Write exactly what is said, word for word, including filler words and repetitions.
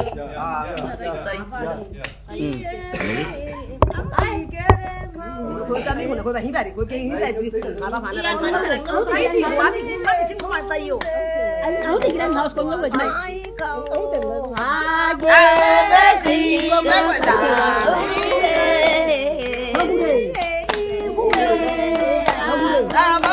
啊， 嗯。 哎，佢真係佢佢起嚟，佢起嚟佢麻麻煩啦。我睇啲話啲乜嘢先講話細喎。 我哋嘅老公咁咪係。啊嘅是我嘅大。好嘅。好嘅。